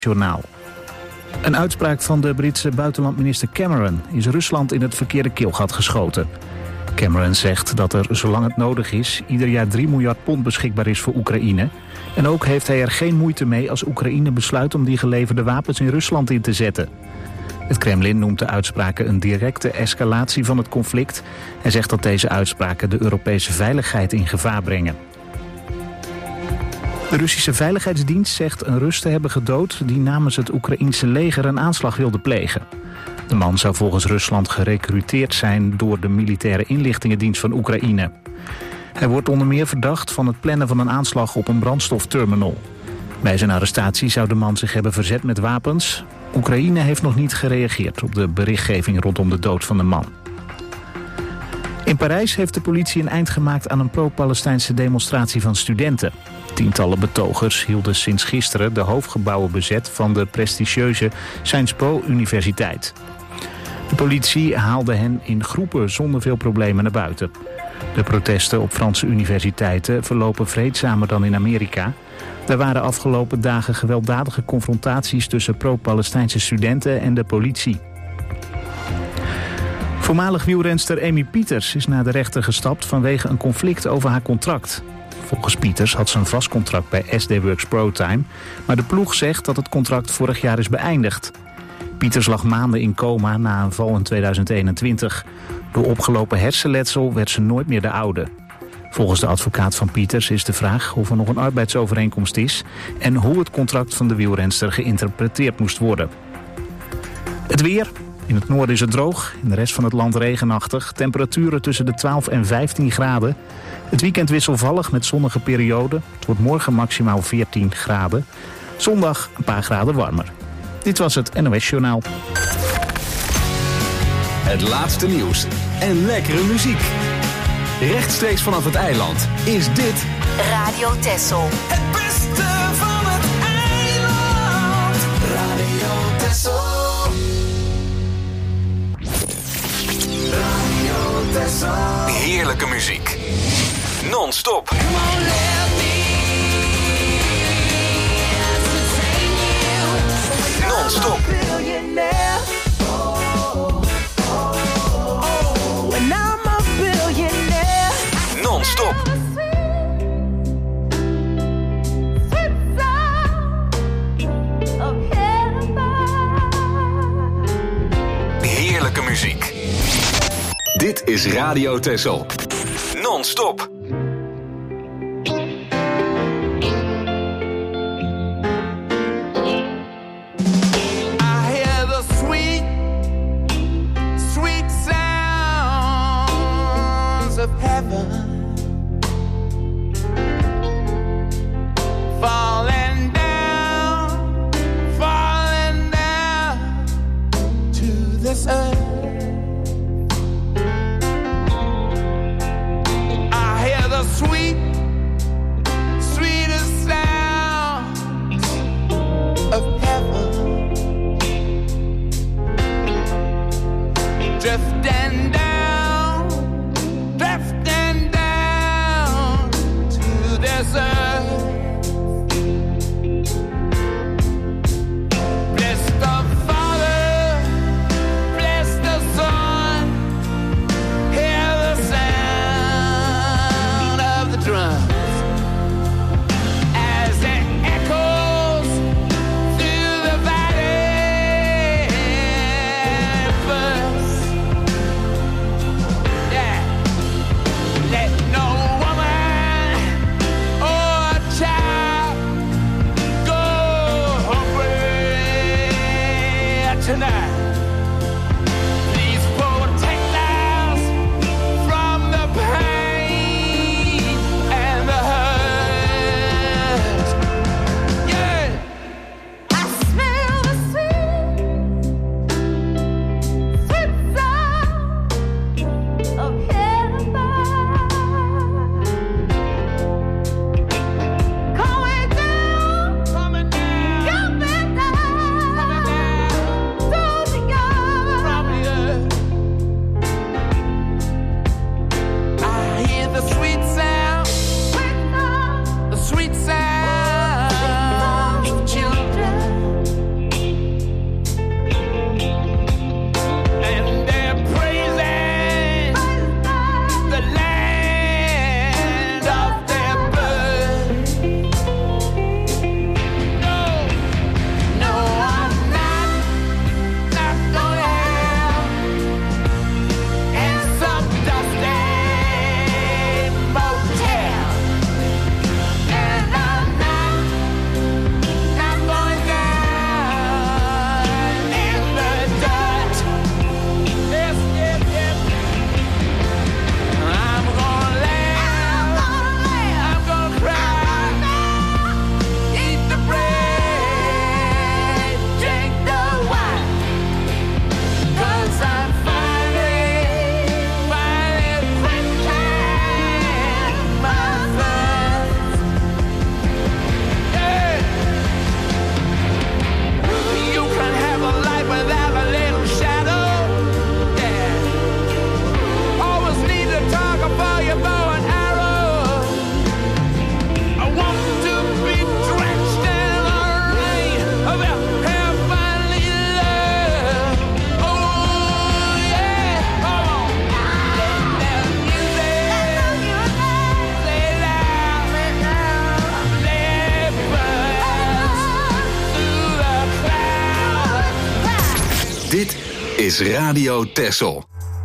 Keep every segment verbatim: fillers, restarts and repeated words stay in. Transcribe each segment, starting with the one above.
Journaal. Een uitspraak van de Britse buitenlandminister Cameron is Rusland in het verkeerde keelgat geschoten. Cameron zegt dat er, zolang het nodig is, ieder jaar drie miljard pond beschikbaar is voor Oekraïne. En ook heeft hij er geen moeite mee als Oekraïne besluit om die geleverde wapens in Rusland in te zetten. Het Kremlin noemt de uitspraken een directe escalatie van het conflict en zegt dat deze uitspraken de Europese veiligheid in gevaar brengen. De Russische Veiligheidsdienst zegt een Rus te hebben gedood die namens het Oekraïense leger een aanslag wilde plegen. De man zou volgens Rusland gerekruteerd zijn door de militaire inlichtingendienst van Oekraïne. Hij wordt onder meer verdacht van het plannen van een aanslag op een brandstofterminal. Bij zijn arrestatie zou de man zich hebben verzet met wapens. Oekraïne heeft nog niet gereageerd op de berichtgeving rondom de dood van de man. In Parijs heeft de politie een eind gemaakt aan een pro-Palestijnse demonstratie van studenten. Tientallen betogers hielden sinds gisteren de hoofdgebouwen bezet van de prestigieuze Sciences Po Universiteit. De politie haalde hen in groepen zonder veel problemen naar buiten. De protesten op Franse universiteiten verlopen vreedzamer dan in Amerika. Er waren afgelopen dagen gewelddadige confrontaties tussen pro-Palestijnse studenten en de politie. Voormalig wielrenster Amy Pieters is naar de rechter gestapt vanwege een conflict over haar contract. Volgens Pieters had ze een vast contract bij S D Works ProTime, maar de ploeg zegt dat het contract vorig jaar is beëindigd. Pieters lag maanden in coma na een val in tweeduizend eenentwintig. Door opgelopen hersenletsel werd ze nooit meer de oude. Volgens de advocaat van Pieters is de vraag of er nog een arbeidsovereenkomst is en hoe het contract van de wielrenster geïnterpreteerd moest worden. Het weer. In het noorden is het droog, in de rest van het land regenachtig. Temperaturen tussen de twaalf en vijftien graden. Het weekend wisselvallig met zonnige perioden. Het wordt morgen maximaal veertien graden. Zondag een paar graden warmer. Dit was het N O S-journaal. Het laatste nieuws en lekkere muziek. Rechtstreeks vanaf het eiland is dit Radio Texel. Het beste van het eiland. Radio Texel. Radio Texel. heerlijke muziek. Non-stop. Non-stop. Non-stop. Heerlijke muziek. Dit is Radio Texel. Non-stop. I Dit is Radio Texel.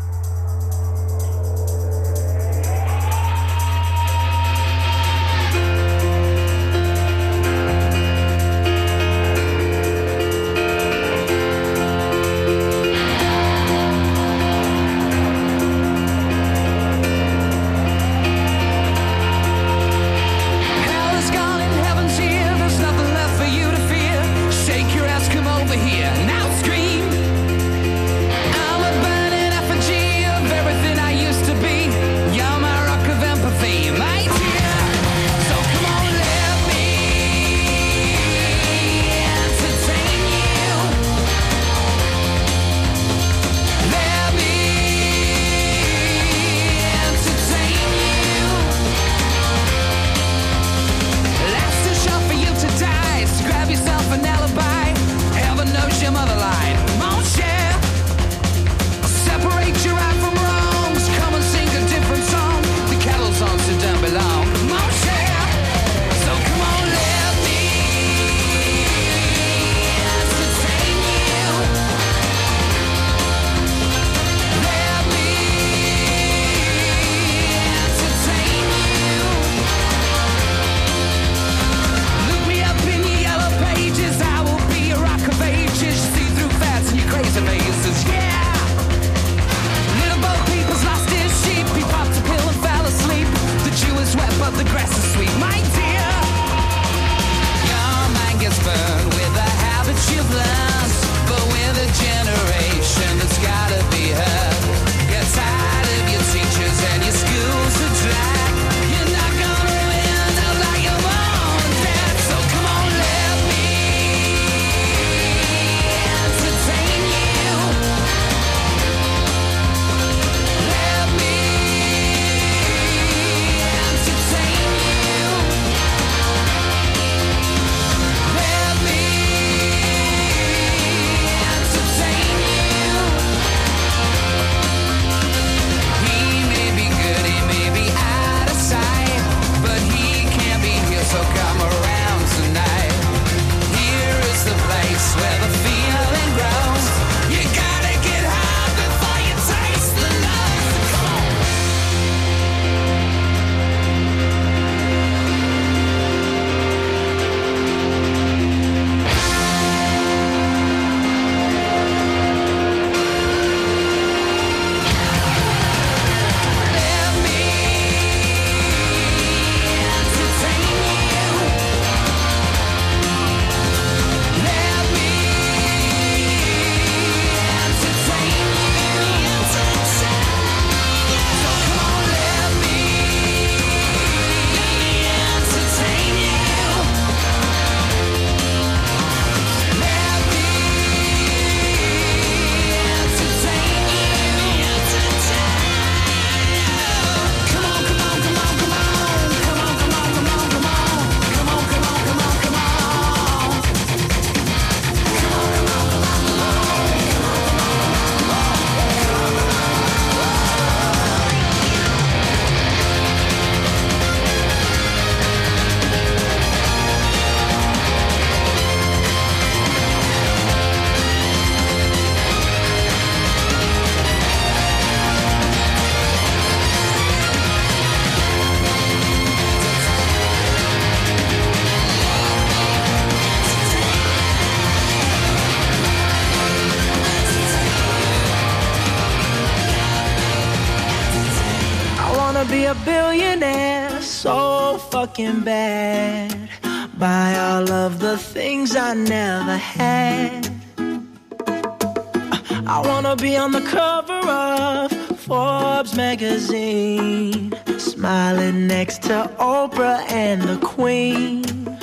be a billionaire so fucking bad. Buy all of the things I never had. I wanna be on the cover of Forbes magazine, smiling next to Oprah and the Queen.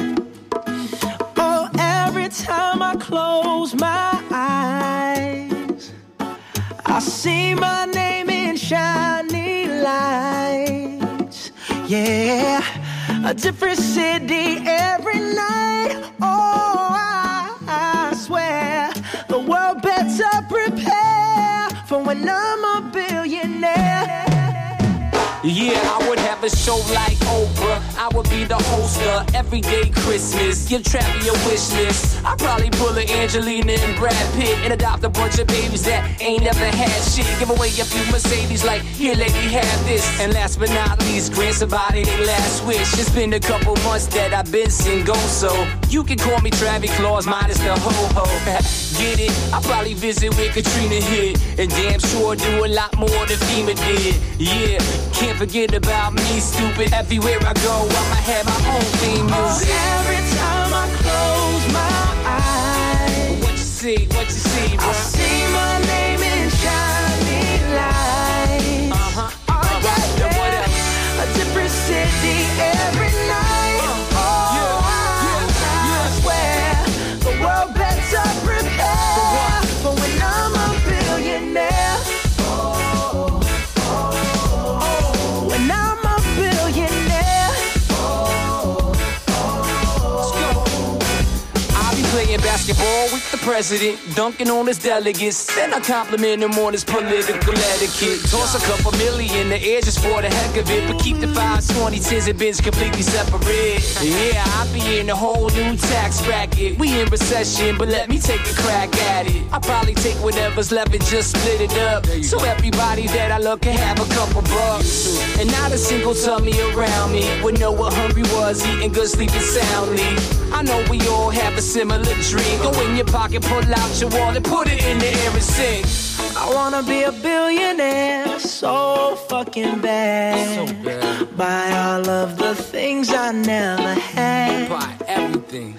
Oh, every time I close my eyes, I see my name in shiny lights. Yeah, a different city every night. Oh, I, I swear the world better prepare for when I'm a billionaire. Yeah, I would have a show like Oprah. I would be the host of Everyday Christmas. Give Travis your wish list. I'd probably pull an Angelina and Brad Pitt and adopt a bunch of babies that ain't never had shit. Give away a few Mercedes like, here lady, have this. And last but not least, grant somebody their last wish. It's been a couple months that I've been single, so you can call me Travis Claus minus the ho-ho. Get it? I'll probably visit where Katrina hit, and damn sure do a lot more than FEMA did. Yeah, can't forget about me, stupid. Everywhere I go, I'ma have my own theme music. Oh, every time I close my eyes, what you see, what you see, bro? I see my name in shining lights. Uh-huh, oh, uh-huh. yeah, yeah. What else? A different city every night. Uh, oh, yeah, yeah, I, yeah. I swear the world better prepare for when I'm a billionaire. Oh, oh, oh, when I'm a billionaire. Oh, oh, let's go. I'll be playing basketball with the president, dunking on his delegates. Then I compliment him on his political etiquette. Toss a couple million in the air just for the heck of it, but keep the fives, twenty, tens, and bins completely separate. Yeah, I'll be in a whole new tax bracket. We in recession, but let me take a crack at it. I'll probably take whatever's left and just split it up, so everybody that I love can have a couple bucks. And not a single tummy around me would know what hungry was, eating good, sleeping soundly. I know we all have a similar dream. Go in your pocket, pull out your wallet, put it in the air and sing. I wanna be a billionaire so fucking bad. So bad. Buy all of the things I never had. Buy everything.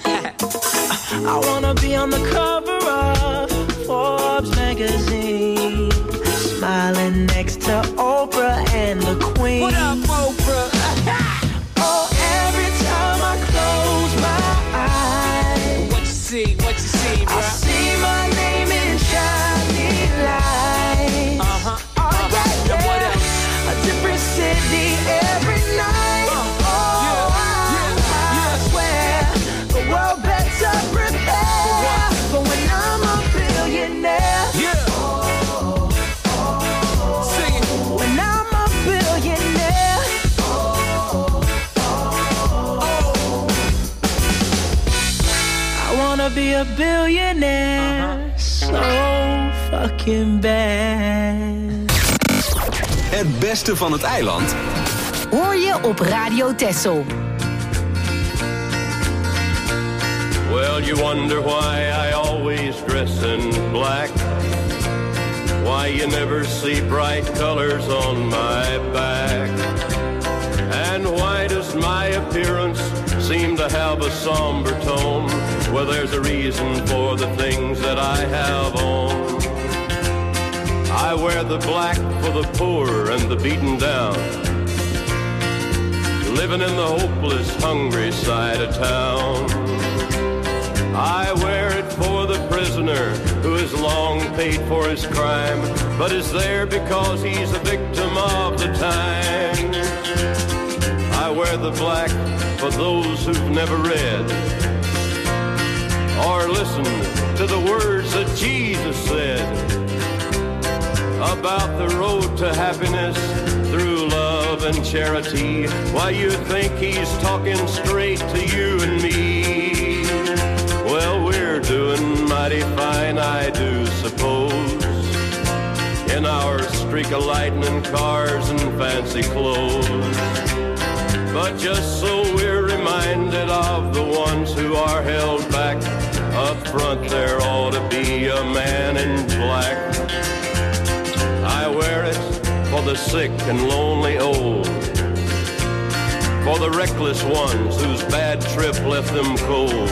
I wanna be on the cover of Forbes magazine, smiling next to Oprah and the Queen. What up, Oprah? Oh, every time I close my eyes, what you see, what you see, bro? I see my name in shining lights. Uh-huh. Oh, uh-huh. yeah, yeah. What else? A different city every night. Uh, oh, yeah, yeah, I, yeah. I swear the world better prepare for when I'm a billionaire. Yeah. Oh, oh, sing it. when I'm a billionaire. Oh, oh, I wanna be a billionaire uh-huh. so fucking bad. Het beste van het eiland hoor je op Radio Texel. Well, you wonder why I always dress in black, why you never see bright colors on my back, and why does my appearance seem to have a somber tone? Well, there's a reason for the things that I have on. I wear the black for the poor and the beaten down, living in the hopeless, hungry side of town. I wear it for the prisoner who has long paid for his crime, but is there because he's a victim of the time. I wear the black for those who've never read or listened to the words that Jesus said about the road to happiness through love and charity. Why, you think he's talking straight to you and me? Well, we're doing mighty fine, I do suppose, in our streak of lightning cars and fancy clothes. But just so we're reminded of the ones who are held back, up front there ought to be a man in black. I wear it for the sick and lonely old, for the reckless ones whose bad trip left them cold.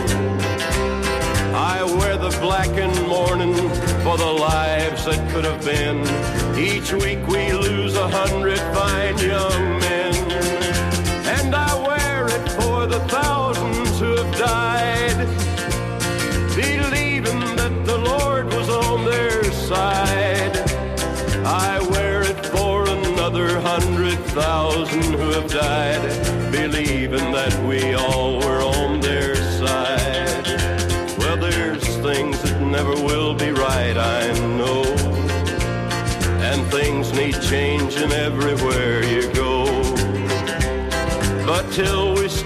I wear the black in mourning for the lives that could have been. Each week we lose a hundred fine young men. And I wear it for the thousands who have died, believing that the Lord was on their side. I wear it for another hundred thousand who have died, believing that we all were on their side. Well, there's things that never will be right, I know, and things need changing everywhere you go. But till we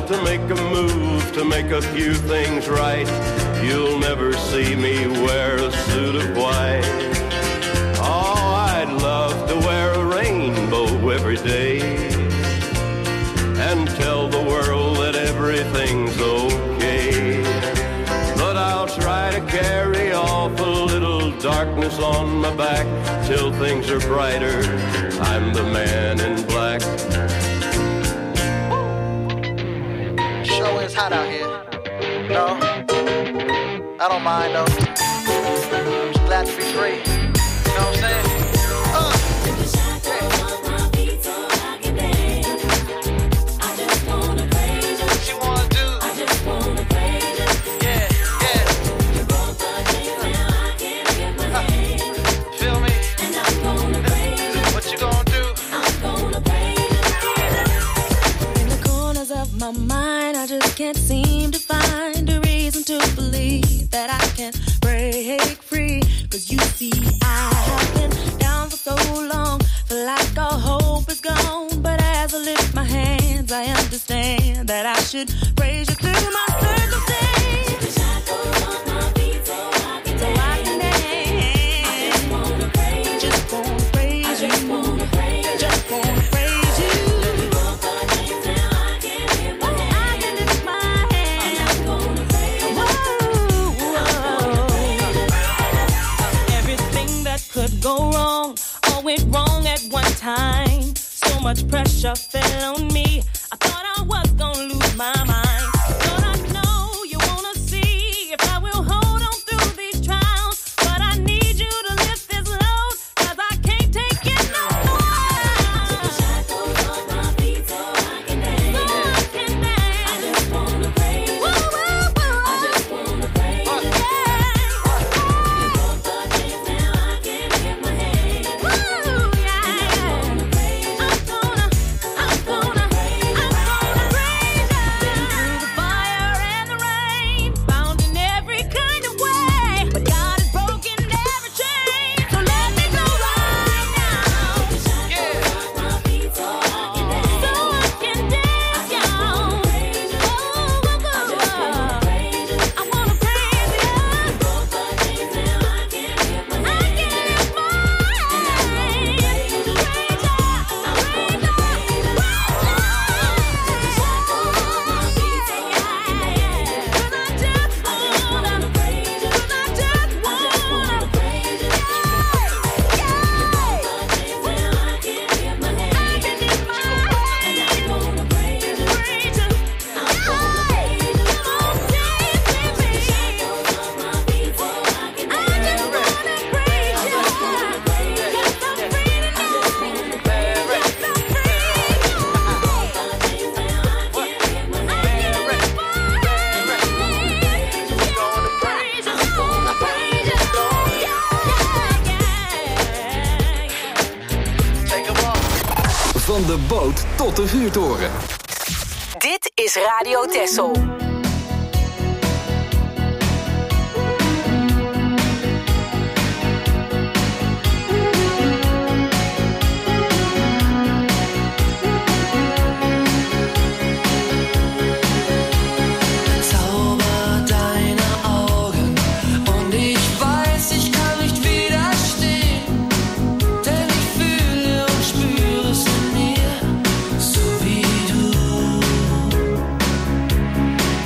about to make a move to make a few things right. You'll never see me wear a suit of white. Oh, I'd love to wear a rainbow every day and tell the world that everything's okay. But I'll try to carry off a little darkness on my back till things are brighter. I'm the man in black. Sure is hot out here. No, I don't mind though. I'm just glad to be free. You know what I'm saying? Uh. My mind, I just can't seem to find a reason to believe that I can break free. Cause you see, I have been down for so long, feel like all hope is gone. But as I lift my hands, I understand that I should praise you through my circumstance. Shackles on my feet so I can so I can dance. I just wanna praise you. Just wanna praise you. Just wanna praise you. Just wanna praise you. Could go wrong, all went wrong at one time. So much pressure fell on me. I thought I was gonna lose my mind. But I know you wanna see if I will hold on through these trials. But I need you to lift this load, cause I can't take it no more. Take the shackles off my feet so I can dance. So I can dance. I just wanna praise you. Woo, woo, woo. I just wanna praise you. Yeah. Van de boot tot de vuurtoren. Dit is Radio Texel. So wie du.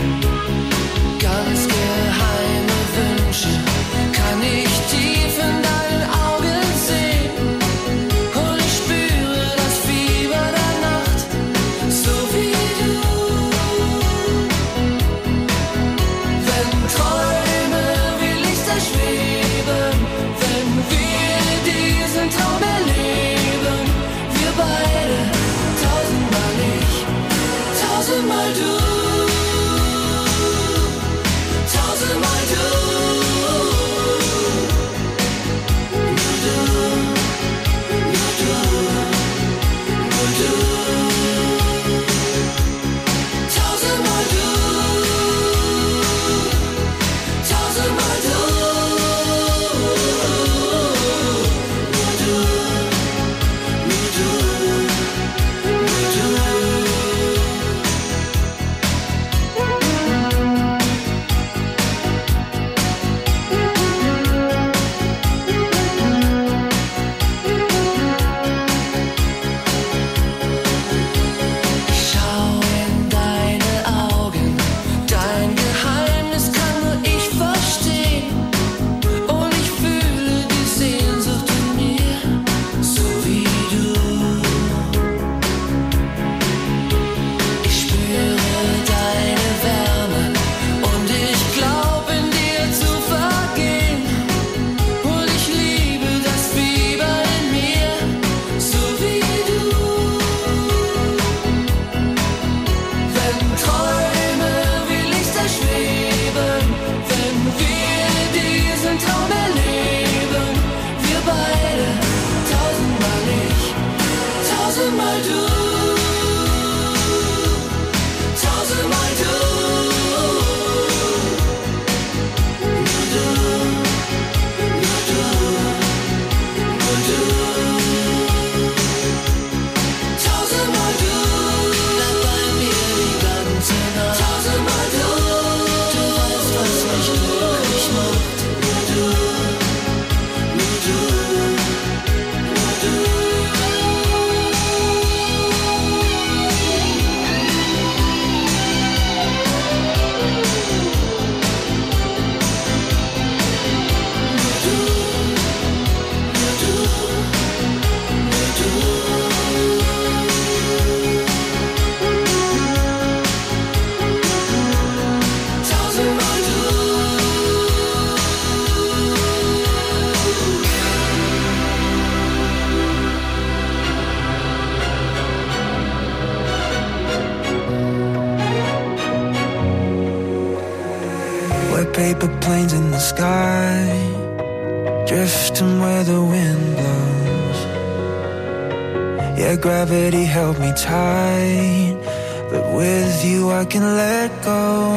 sky, drifting where the wind blows. Yeah, gravity held me tight, but with you I can let go.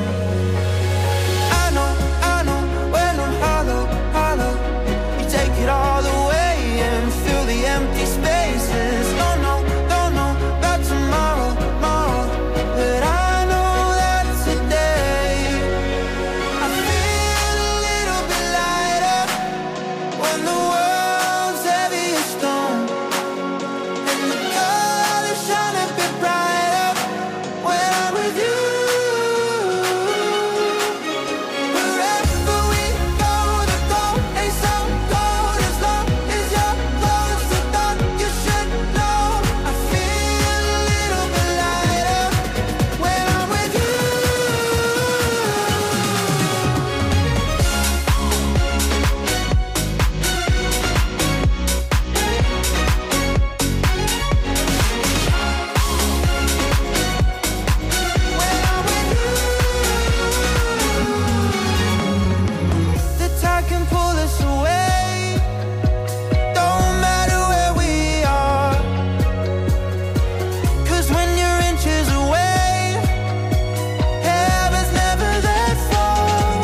I know, I know, when I'm hollow, hollow, you take it all away and fill the empty spaces. Don't know, don't know about tomorrow, tomorrow, but I know that today I feel a little bit lighter when the world's heavy as stone, and the colors shine a bit brighter when I'm with you. Wherever we go, the goal ain't so cold as long as you're close. I thought you should know I feel a little bit lighter when I'm with you. The tide can pull us away, don't matter where we are, 'cause when you're inches away, heaven's never that far.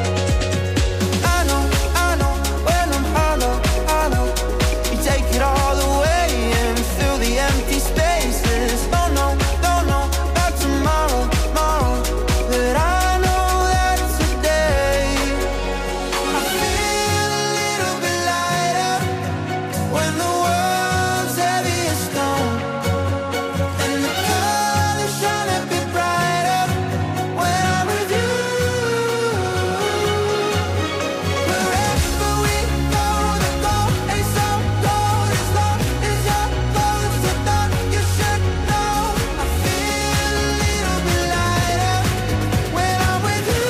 I know, I know, when I'm hollow, hollow, you take it all away and fill the empty spaces. Don't know, don't know about tomorrow, tomorrow, but I know that today I feel a little bit lighter when the world's heavy as stone, and the colors shine a bit brighter when I'm with you. Wherever we go, the goal ain't so cold as long as you're close. I thought you should know I feel a little bit lighter when I'm with you.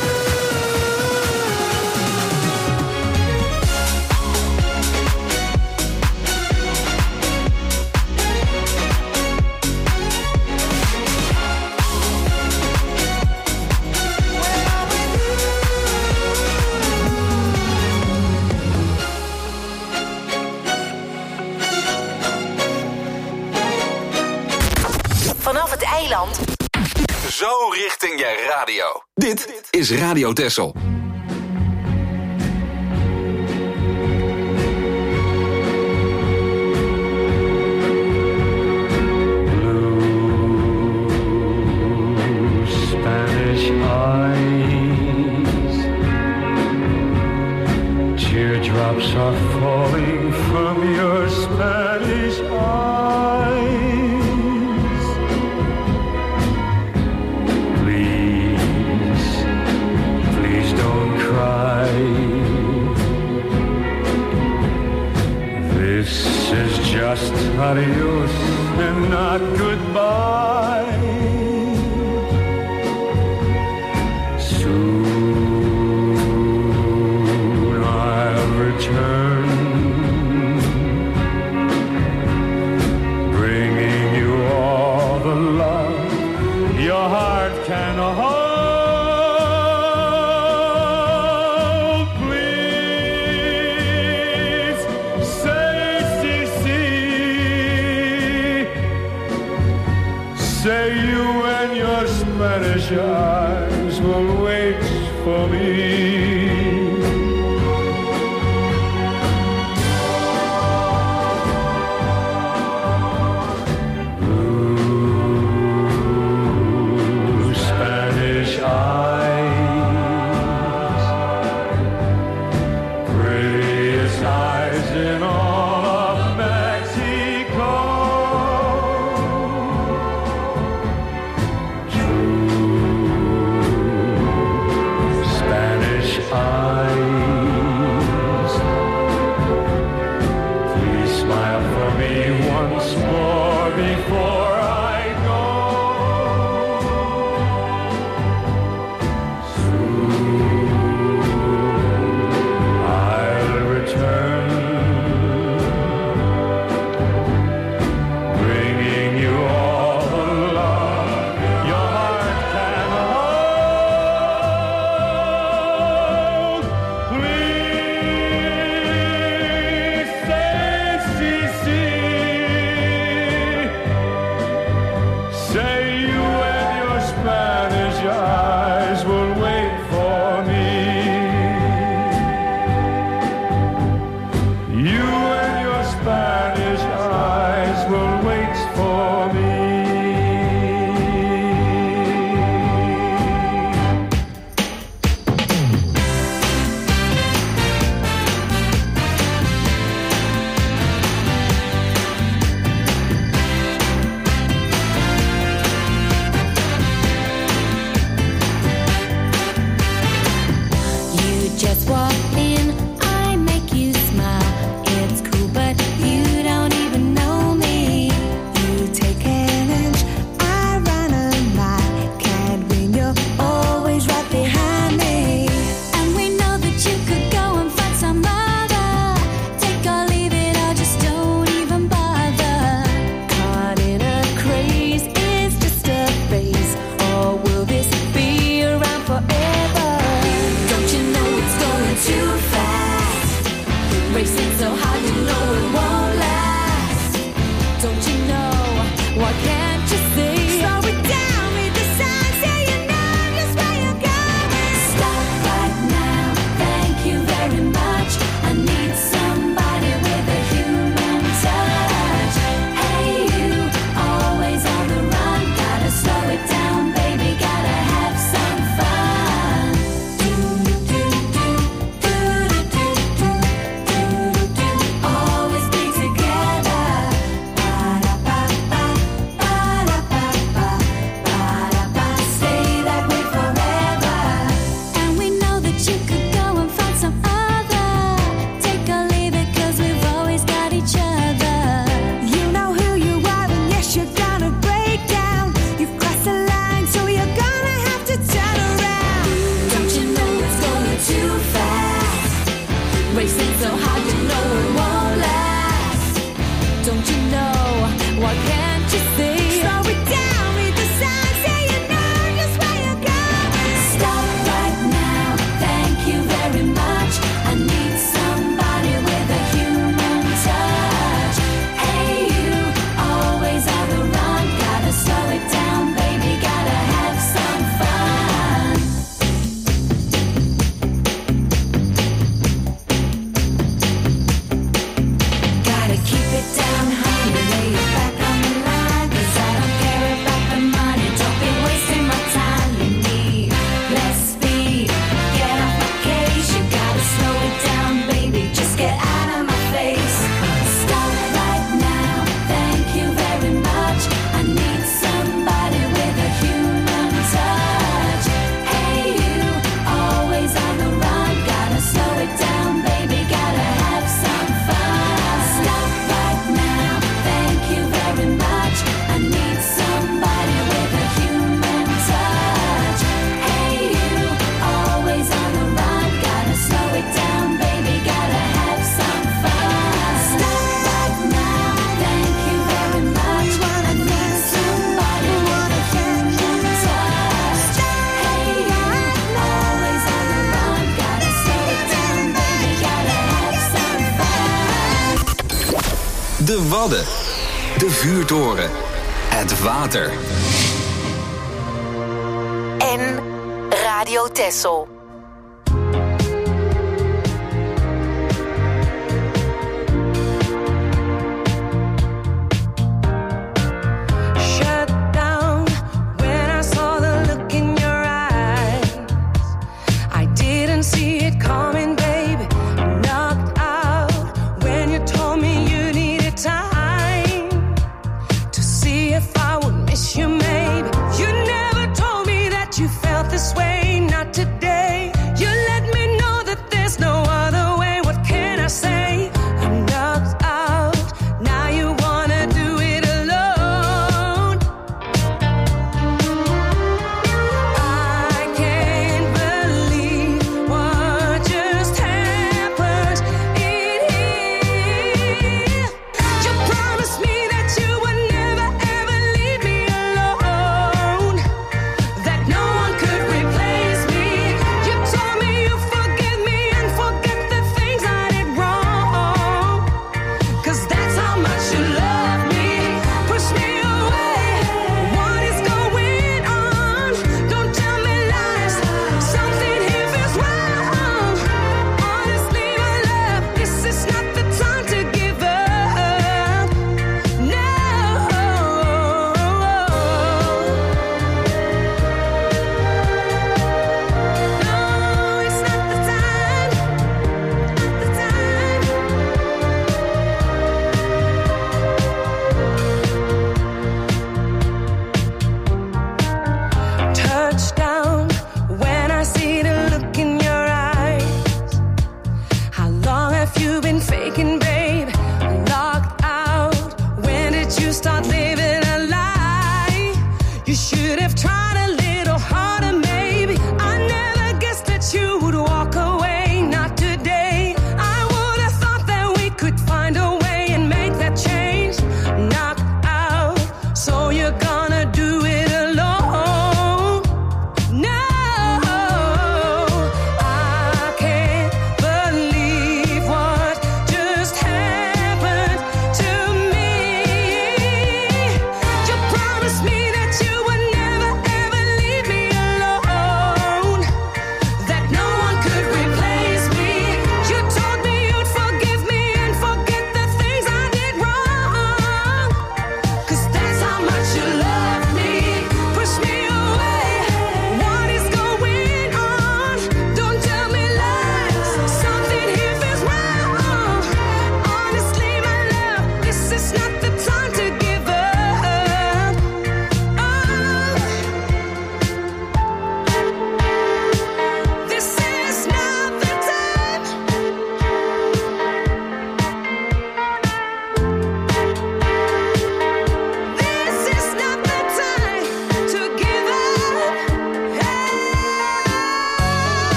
Vanaf het eiland. Zo richting je radio. Dit is Radio Texel. Spanish eyes, teardrops are falling from your Spanish eyes. Please, please don't cry. This is just adios and not goodbye. Soon I'll return, bringing you all the love your heart can hold. Please say si, si. Say you and your Spanish eyes will wait for me. Blue Spanish eyes, prettiest eyes in all of Mexico. True De Wadden, de vuurtoren, het water. En Radio Texel. You never told me that you felt this way, not today.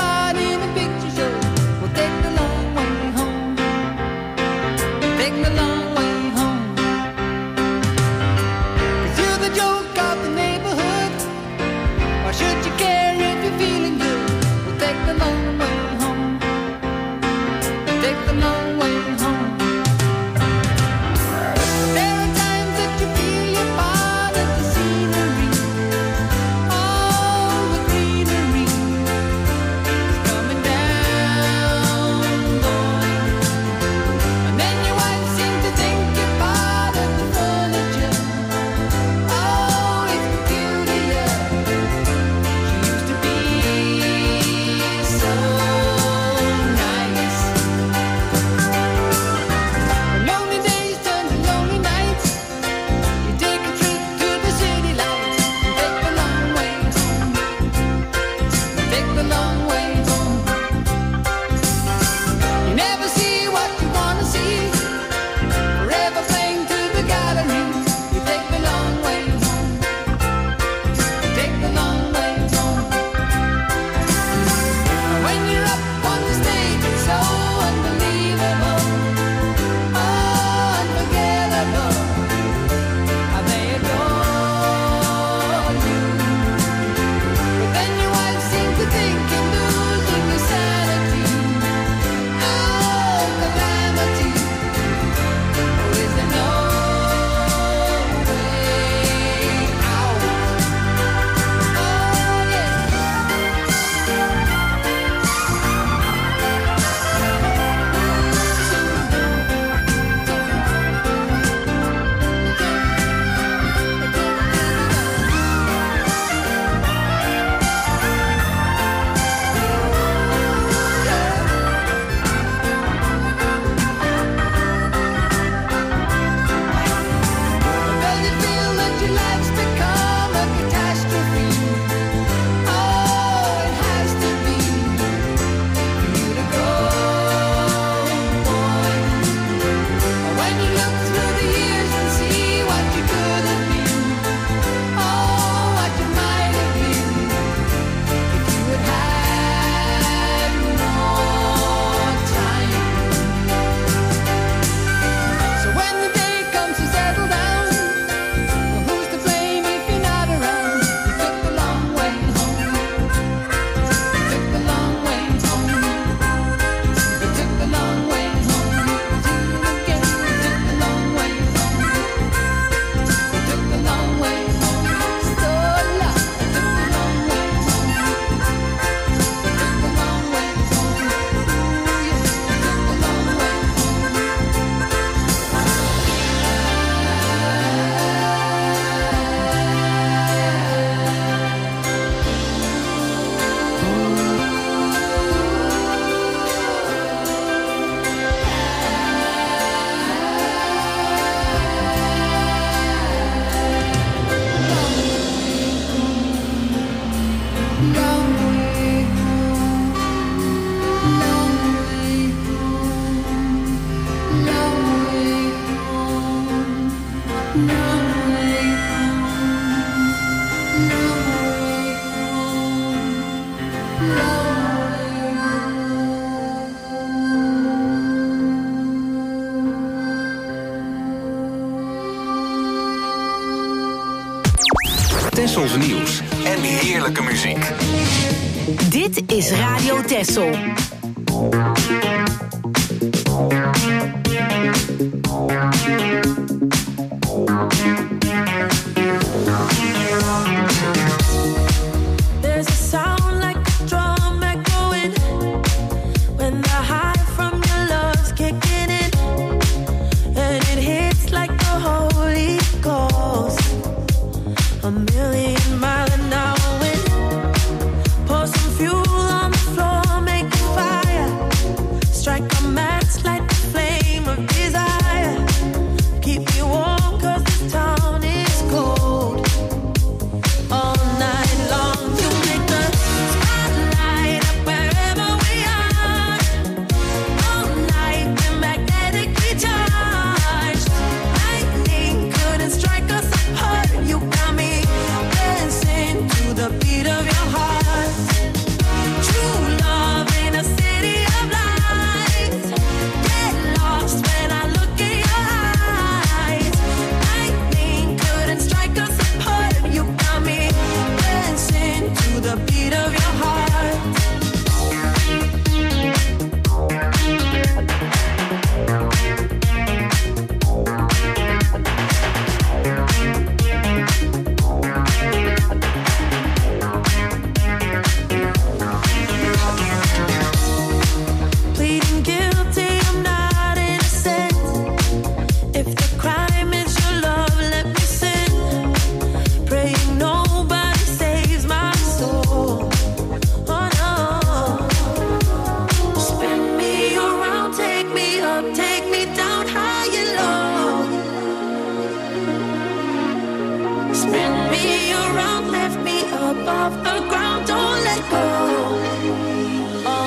part in a picture show. We'll take the long way home. Take the long way home. 'Cause you're the joke of the neighborhood. Why should you care if you're feeling good? We'll take the long way home. Take the long way home. There are times that you feel you're part of the scenery. All the greenery is coming down, boy. And then your wife seems to think you're part of the furniture. Oh, it's peculiar. She used to be so nice. When lonely days turn to lonely nights, you take a trip to the city lights and take the long way home. Take the long way home. You never see what you wanna see. Forever playing to the gallery. You take the long way home. Take the long way home. When you're up on the stage, it's so unbelievable. Unforgettable. How they adore you. But then your wife seems to think you're losing your sanity. Oh, calamity. Oh, is there no way out? Oh, yeah. Does it feel that your life's become a catastrophe? Oh, it has to be for you to go, boy. When you look through the years and see what you could have been, oh, what you might have been, if you had had more time. So when the day comes to settle down, well, who's to blame if you're not around? You took the long way home. You took the long way home. You took the long way home. You again. You took the long way home. You took the long way home. So long. You took the long way home. You took the long way home. Ooh, yeah. You took the long way long way home. Long way home. Long way home. Long way home. Long way home. Long Tessels nieuws en heerlijke muziek. Dit is Radio Tessel. There's a sound like a drum echoing when the high from your love's kicking in, and it hits like the Holy Ghost. A million mile an hour wind. Pour some fuel on the floor, make a fire.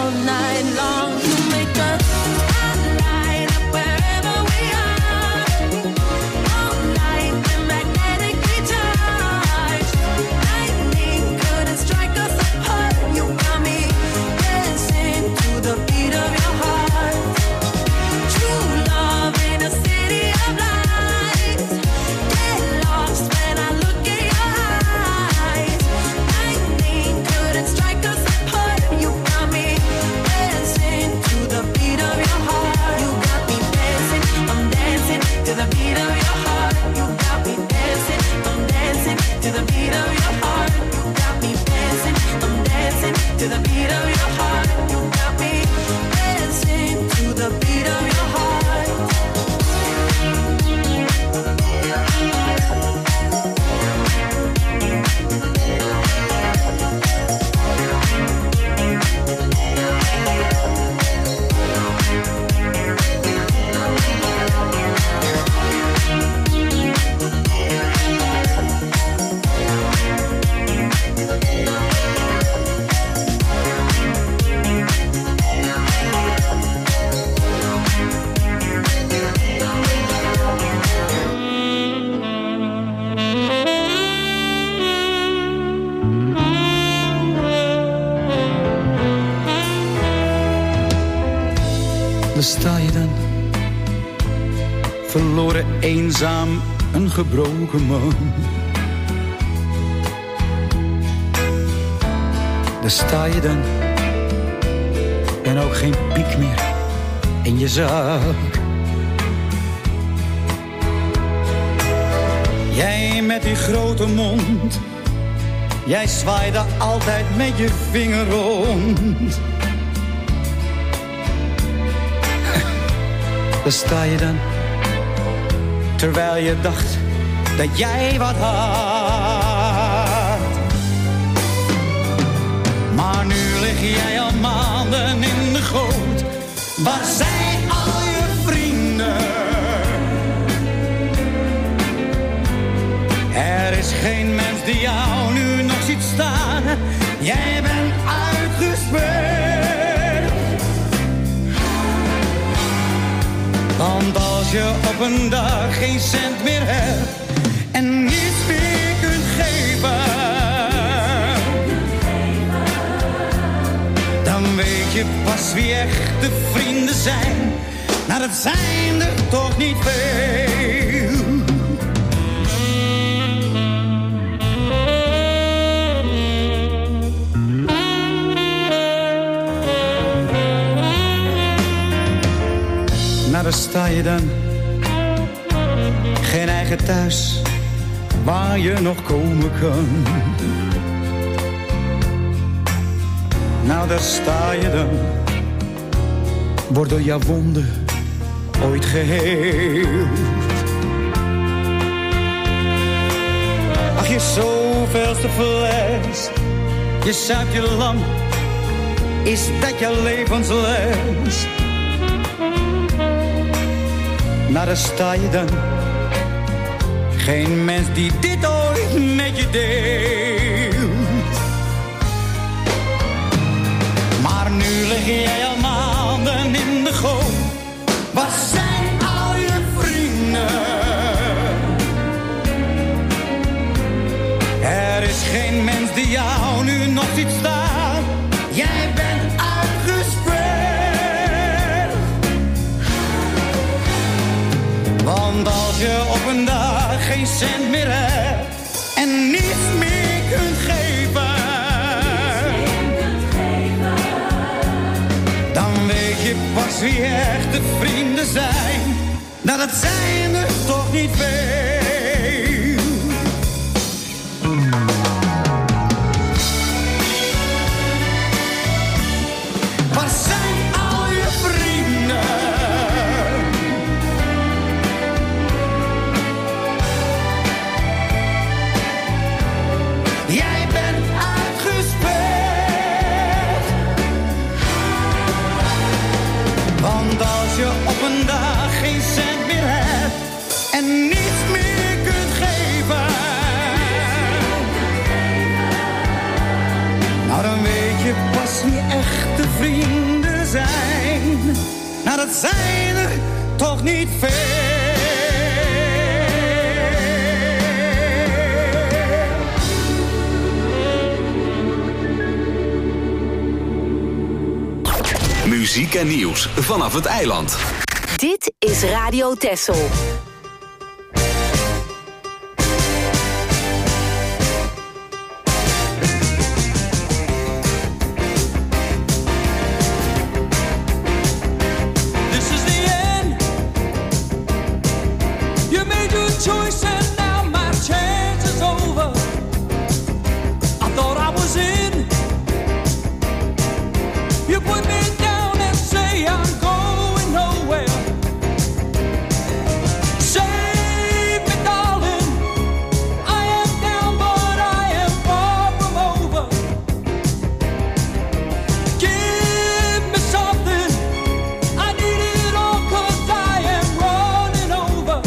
all night long. You make us light up wherever we are. All night we're magnetically charged. Lightning couldn't strike us apart. You got me dancing to the beat of your heart. True love in a city of lights. Get lost when I look in your eyes. Lightning couldn't strike us apart. You got me dancing to the beat of your heart. You got me dancing, I'm dancing to the beat of your heart. You got me dancing, I'm dancing to the beat of your heart. You got me dancing, I'm dancing to the beat of your heart. You got me dancing to the beat of your heart. Daar sta je dan, verloren, eenzaam, een gebroken man. Daar sta je dan, en ook geen piek meer in je zak. Jij met die grote mond, jij zwaaide altijd met je vinger rond. Daar sta je dan, terwijl je dacht dat jij wat had. Maar nu lig jij al maanden in de goot. Waar zijn al je vrienden? Er is geen mens die jou nu nog ziet staan. Jij bent uitgespeeld. Want als je op een dag geen cent meer hebt en niets meer kunt geven, dan weet je pas wie echte vrienden zijn. Nou, dat zijn er toch niet veel. Nou, daar sta je dan, geen eigen thuis waar je nog komen kan. Nou, daar sta je dan, wordt door jouw wonden ooit geheeld. Ach, je zoveelste fles, je zuipt je lang, is dat je levensles? Nou, daar sta je dan, geen mens die dit ooit met je deelt. Maar nu lig jij al maanden in de goot. Waar zijn al je vrienden? Er is geen mens die jou nu nog ziet staan. Jij bent uitgespeeld. Want als je op een dag geen cent meer hebt en niets meer kunt geven, dan weet je pas wie echte vrienden zijn. Nou, dat zijn er toch niet veel. Waar zijn al je vrienden? Jij bent uitgespeeld. Want als je op een dag geen cent meer hebt en niets meer kunt geven, nou, dan weet je pas wie echte vrienden zijn, nou dat zijn er toch niet veel. Muziek en nieuws vanaf het eiland. Dit is Radio Texel. Choice and now my chance is over. I thought I was in. You put me down and say I'm going nowhere. Save me, darling. I am down, but I am far from over. Give me something. I need it all, 'cause I am running over.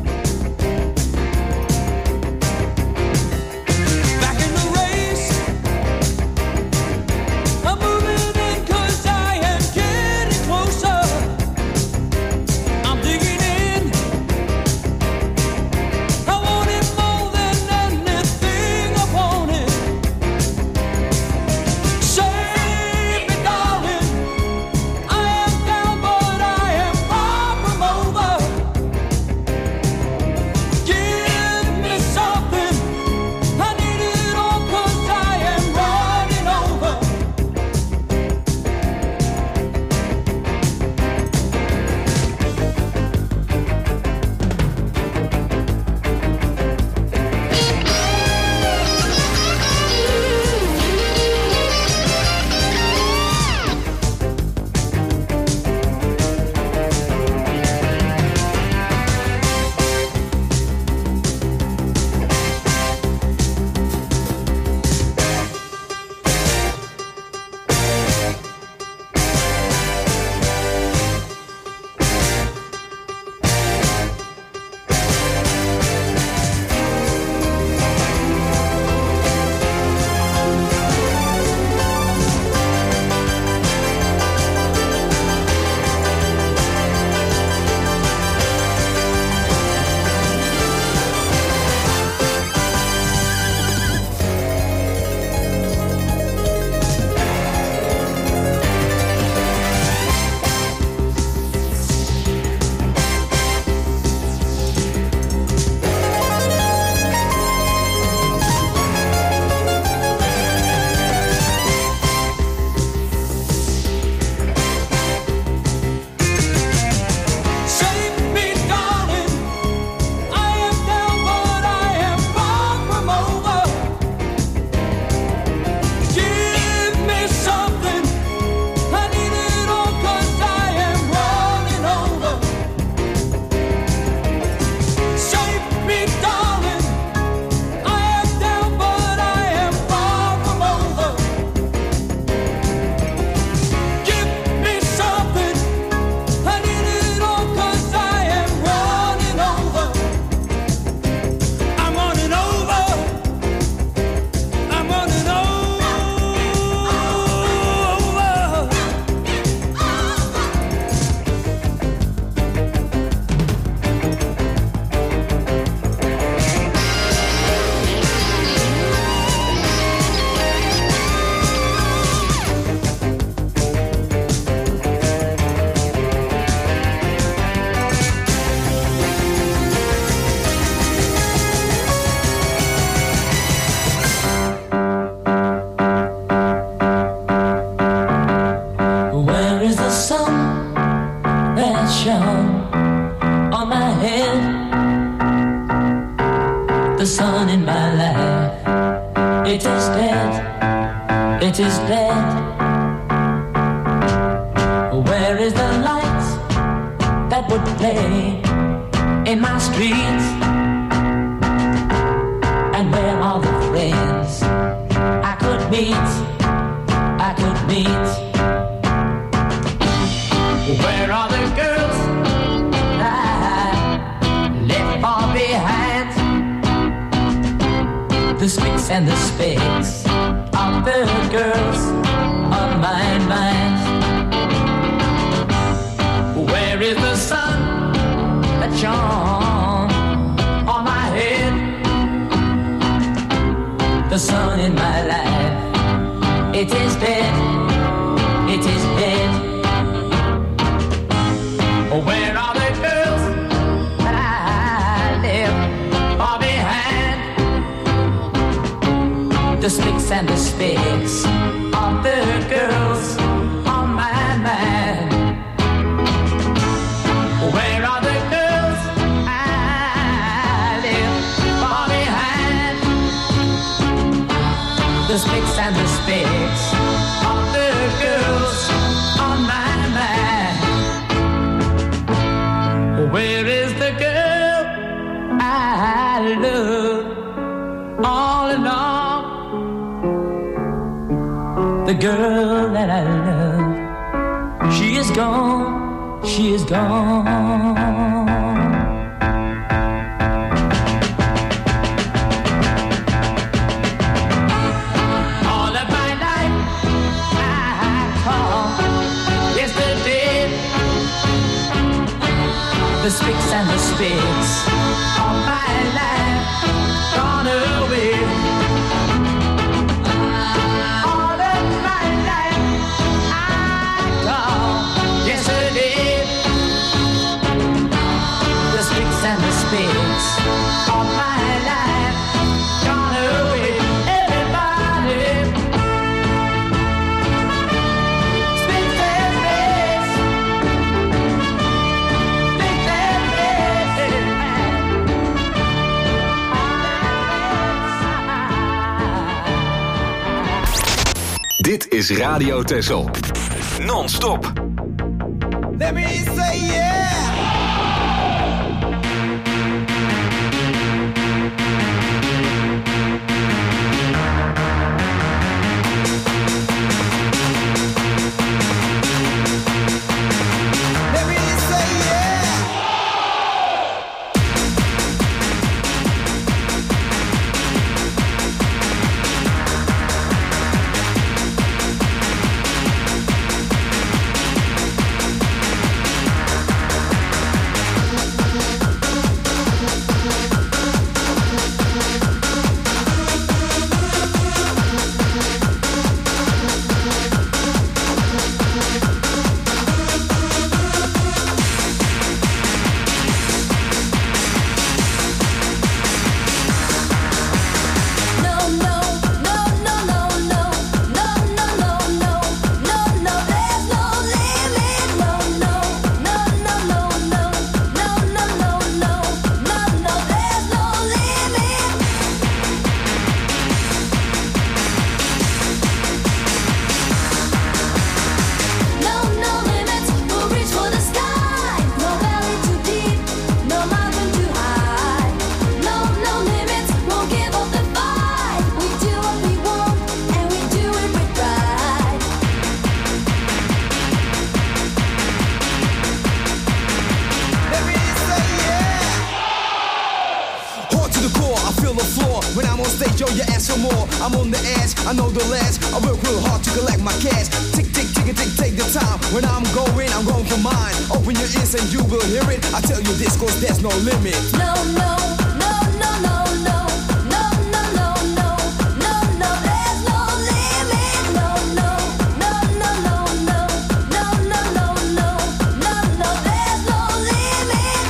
sun in my life. It is dead, it is dead. Where is the light that would play in my streets? And where are the friends I could meet, I could meet? Where are the girls I left far behind? The sticks and the specks of the girls on my mind. is the sun that shone on my head? The sun in my life, it is dead, it is dead. Where are the girls that I left far behind? The sticks and the spicks of the girls on my mind. Where are the girls I left far behind? The sticks and the spicks of the girls on my mind. Where is the girl I love all along? The girl that I love, she is gone, she is gone. All of my life I call yesterday. The spicks and the spicks of my life gone away. All of my life I call yesterday. The spicks and the spicks of my life gone away. Everybody, spicks and spicks. Dit is Radio Texel. Non-stop. Let me say yeah. I'm on the edge, I know the ledge. I work real hard to collect my cash. Tick, tick, tick, tick, take the time. When I'm going, I'm going for mine. Open your ears and you will hear it. I tell you this cause there's no limit. No, no, no, no, no, no. No, no, no, no. No, no, there's no limit. No, no, no, no, no, no. No, no, no, no. No, no, there's no limit.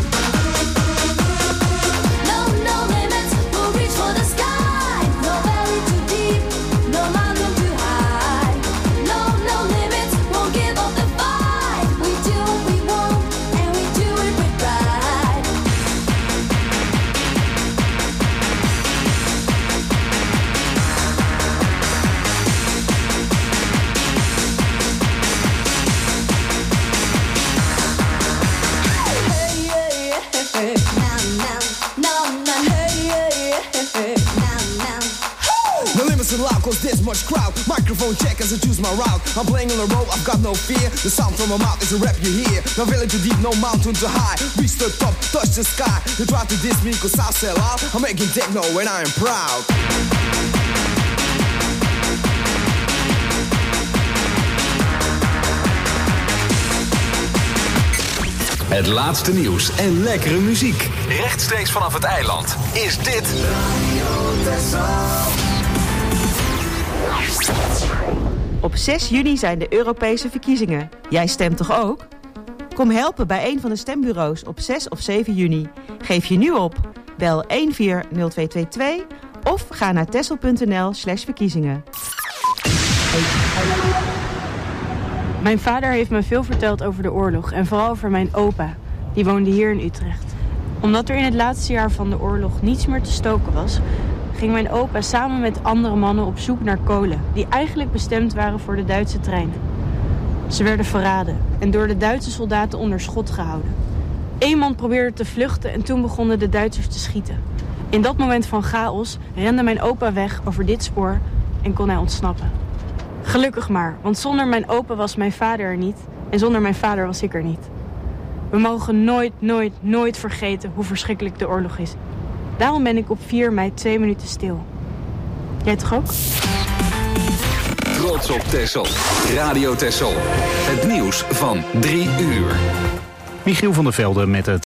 No, no limits, we'll reach for the sky. No valley listen loud cause there's much crowd. Microphone check as I choose my route. I'm playing on the road, I've got no fear. The sound from my mouth is a rap you hear. No valley too deep, no mountain too high. Reach the top, touch the sky. You try to diss me cause I sell out. I'm making techno and I am proud. Het laatste nieuws en lekkere muziek. Rechtstreeks vanaf het eiland is dit Op zes juni zijn de Europese verkiezingen. Jij stemt toch ook? Kom helpen bij een van de stembureaus op zes of zeven juni. Geef je nu op. Bel een vier nul twee twee twee of ga naar texel.nl slash verkiezingen. Mijn vader heeft me veel verteld over de oorlog en vooral over mijn opa. Die woonde hier in Utrecht. Omdat er in het laatste jaar van de oorlog niets meer te stoken was, ging mijn opa samen met andere mannen op zoek naar kolen die eigenlijk bestemd waren voor de Duitse treinen. Ze werden verraden en door de Duitse soldaten onder schot gehouden. Eén man probeerde te vluchten en toen begonnen de Duitsers te schieten. In dat moment van chaos rende mijn opa weg over dit spoor en kon hij ontsnappen. Gelukkig maar, want zonder mijn opa was mijn vader er niet en zonder mijn vader was ik er niet. We mogen nooit, nooit, nooit vergeten hoe verschrikkelijk de oorlog is. Daarom ben ik op vier mei twee minuten stil. Jij toch ook? Trots op Texel. Radio Texel. Het nieuws van drie uur. Michiel van der Velde met het